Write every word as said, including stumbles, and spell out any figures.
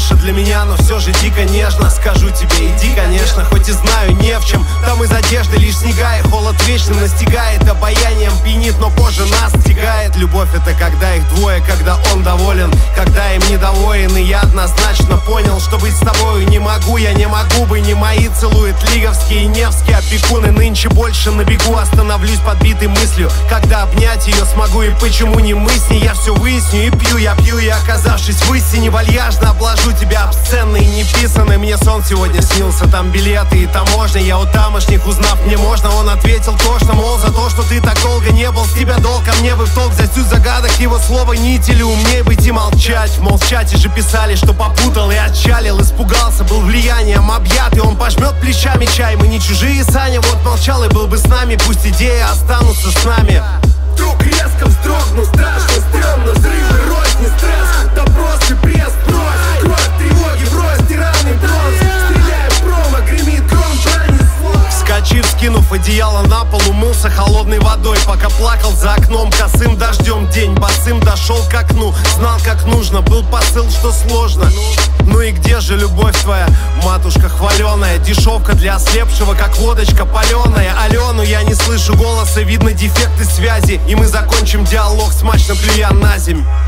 больше для меня, но все же дико нежно. Скажу тебе, иди, конечно, хоть и знаю не в чем. Там из одежды лишь снега, и холод вечно настигает. Обаянием пьянит, но позже нас стигает. Любовь — это когда их двое, когда он доволен, когда им недоволен. И я однозначно понял, что быть с тобою не могу. Я не могу бы, не мои целует лиговские и невские опекуны. Нынче больше на бегу, остановлюсь подбитой мыслью, когда обнять ее смогу и почему не мы с ней. Я все выясню и пью, я пью, и оказавшись в истине, вальяжно обложу тебя обсценной и неписанной. Мне сон сегодня снился, там билеты и таможня. Я у тамошних, узнав, мне можно. Он ответил тошно, мол, за то, что ты так долго не был, с тебя долг, ко мне бы в толк. За суть загадок его слова нить, или умнее быть и молчать. В молчате же писали, что попутал и отчалил. Испугался, был влиянием объят, и он пожмет плечами чай. Мы не чужие, Саня, вот молчал и был бы с нами. Пусть идеи останутся с нами. Вдруг резко вздрогнул, страшно, стрёмно. Взрывы, розни, стресс, допрос и пресс, брось. Кровь, тревоги, брось, тиранный бронз. Стреляя в промо, гремит гром, пронесло. Вскочив, скинув одеяло на пол, умылся холодной водой, пока плакал за окном косым дождем. День босым дошел к окну, знал, как нужно, был посыл, что сложно. Ну и где же любовь твоя, матушка хваленая? Дешевка для ослепшего, как водочка паленая. Алену я не слышу голоса, видно дефекты связи. И мы закончим диалог, смачно плюя на земь.